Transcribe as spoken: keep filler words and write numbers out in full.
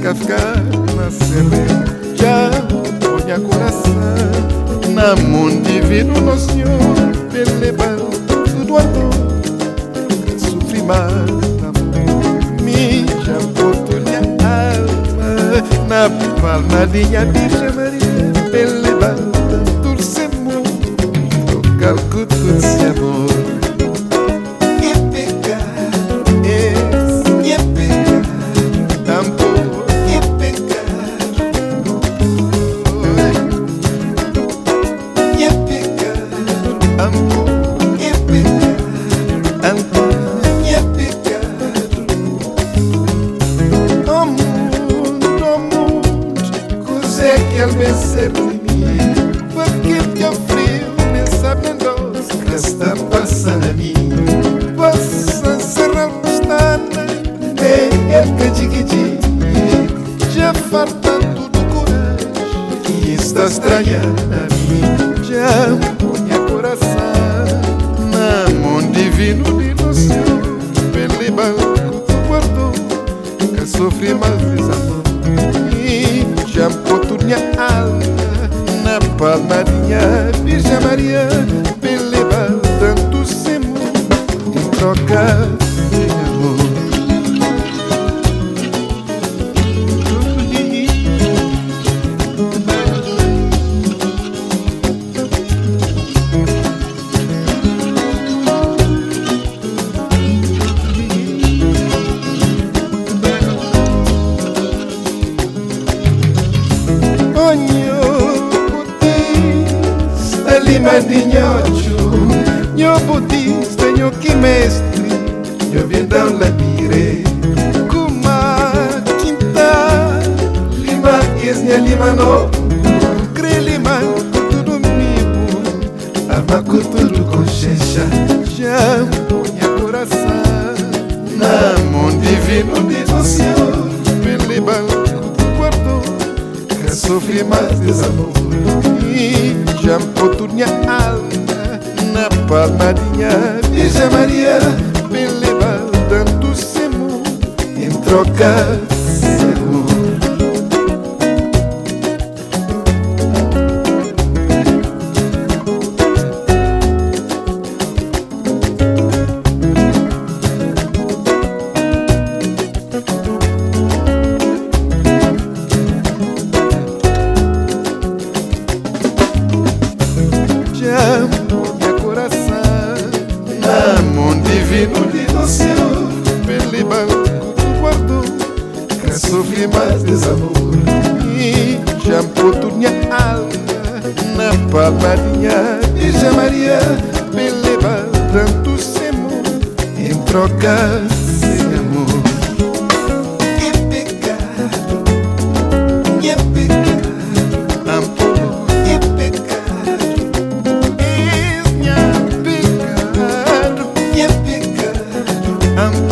fica, fica na serra. Já ponha coração na mão divino, nosso Senhor, ele leva tudo a dor, sofri mais amor. Minha botou-lhe a alma na palmadinha de Virgem Maria, ele leva tudo sem amor, tocar com tudo sem amor. Ele vencer de mim, porque teu frio nem sabe nem doce que está passando a mim. Posso encerrar o pestana, é ele que digue já farta tudo coragem que está estranhando a mim. Já ponha coração na mão divino de nosso Senhor, ele banco tu guardou, que sofri mais desamor. Já botou minha alma na palmadinha Virgem Maria, me leva tanto sem amor em troca de amor. Lima de nhocho, nho budista, nho que mestre, nho vendão la pire. Kuma quinta, lima esnia lima no, cre lima tudo mimo, abaco tudo consciência. Já ponha coração na mão divino de nosso Senhor, ele banco tu guardou, que sofri mais desamor. Já botou minha alma na palmadinha Virgem Maria, me leva tanto sem amor em troca de amor. Ponha coração na mão divino de nosso Senhor, ele banco tu guardou, que sofri mais desamor. e já botou minha alma na palmadinha Virgem Maria, me leva tanto sem amor em troca de amor. Que pecado, que pecado, amor, que pecado, é minha pecado, Que pecado, amor.